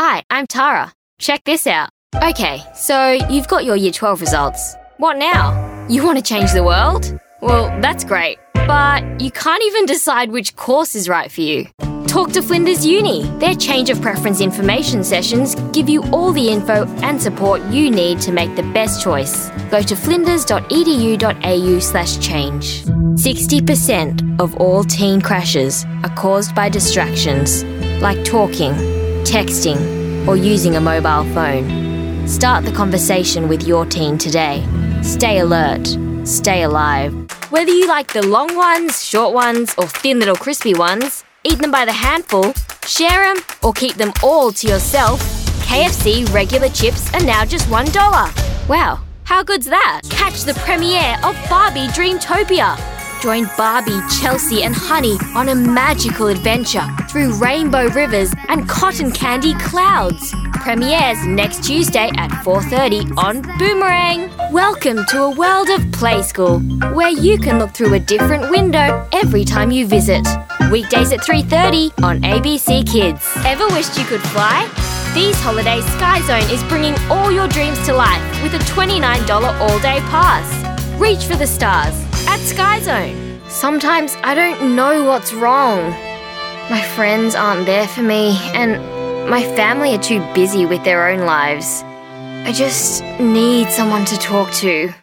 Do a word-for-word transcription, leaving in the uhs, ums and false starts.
Hi, I'm Tara. Check this out. Okay, so you've got your Year twelve results. What now? You want to change the world? Well, that's great, but you can't even decide which course is right for you. Talk to Flinders Uni. Their change of preference information sessions give you all the info and support you need to make the best choice. Go to flinders.edu.au slash change. sixty percent of all teen crashes are caused by distractions, like talking, texting, or using a mobile phone. Start the conversation with your teen today. Stay alert. Stay alive. Whether you like the long ones, short ones, or thin little crispy ones, eat them by the handful, share them, or keep them all to yourself, K F C regular chips are now just one dollar. Wow, how good's that? Catch the premiere of Barbie Dreamtopia. Join Barbie, Chelsea and Honey on a magical adventure through rainbow rivers and cotton candy clouds. Premieres next Tuesday at four thirty on Boomerang. Welcome to a world of Play School, where you can look through a different window every time you visit. Weekdays at three thirty on A B C Kids. Ever wished you could fly? These holidays, Sky Zone is bringing all your dreams to life with a twenty-nine dollars all-day pass. Reach for the stars at Sky Zone. Sometimes I don't know what's wrong. My friends aren't there for me, and my family are too busy with their own lives. I just need someone to talk to.